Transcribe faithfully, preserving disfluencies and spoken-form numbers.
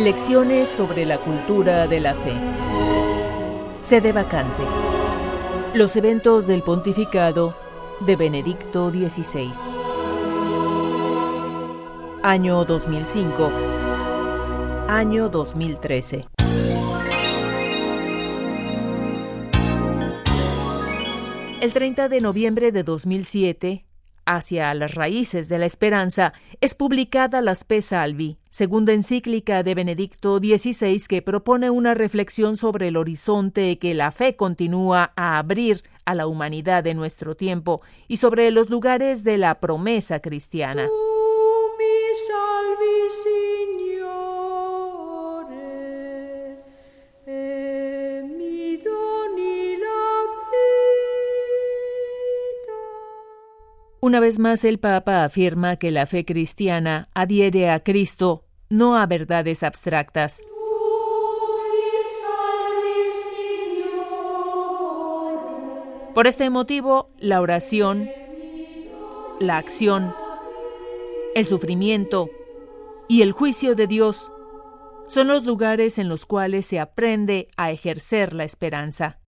Reflexiones sobre la cultura de la fe. Sede vacante. Los eventos del pontificado de Benedicto dieciséis. Año dos mil cinco. Año dos mil trece. El treinta de noviembre de dos mil siete, Hacia las raíces de la esperanza, es publicada la Spe Salvi, segunda encíclica de Benedicto dieciséis, que propone una reflexión sobre el horizonte que la fe continúa a abrir a la humanidad de nuestro tiempo y sobre los lugares de la promesa cristiana. Una vez más, el Papa afirma que la fe cristiana adhiere a Cristo, no a verdades abstractas. Por este motivo, la oración, la acción, el sufrimiento y el juicio de Dios son los lugares en los cuales se aprende a ejercer la esperanza.